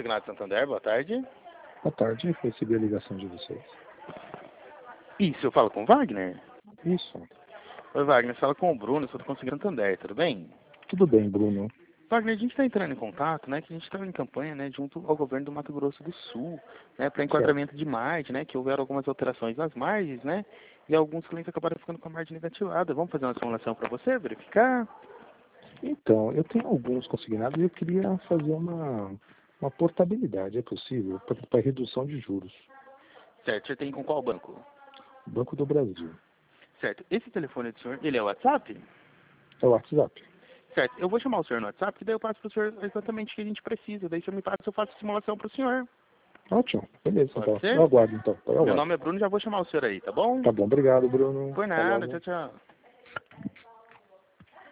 Consignado Santander, boa tarde. Boa tarde, recebi a ligação de vocês. Isso, eu falo com o Wagner? Isso. Oi, Wagner, fala com o Bruno, sou do Consignado Santander, tudo bem? Tudo bem, Bruno. Wagner, a gente está entrando em contato, né, que a gente estava em campanha, né, junto ao governo do Mato Grosso do Sul, né, para enquadramento de margem, né, que houveram algumas alterações nas margens, né, e alguns clientes acabaram ficando com a margem negativada. Vamos fazer uma simulação para você, verificar? Então, eu tenho alguns consignados e eu queria fazer uma portabilidade, é possível? Para redução de juros. Certo, você tem com qual banco? Banco do Brasil. Certo, esse telefone do senhor, ele é o WhatsApp? É o WhatsApp. Certo, eu vou chamar o senhor no WhatsApp, que daí eu passo para o senhor exatamente o que a gente precisa. Daí o senhor me passa, eu faço a simulação para o senhor. Ótimo, beleza, Pode então. ser? Eu aguardo, então. Eu Meu aguardo. nome é Bruno, já vou chamar o senhor aí, tá bom? Tá bom, obrigado, Bruno. Por Até nada, logo. tchau, tchau.